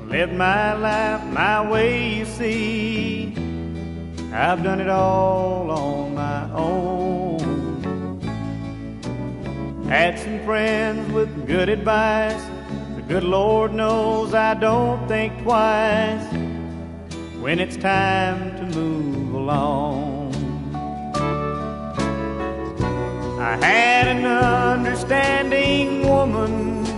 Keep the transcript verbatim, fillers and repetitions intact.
lived my life my way, you see. I've done it all on my own. Had some friends with good advice. The good Lord knows I don't think twice when it's time to move along. I had an understanding woman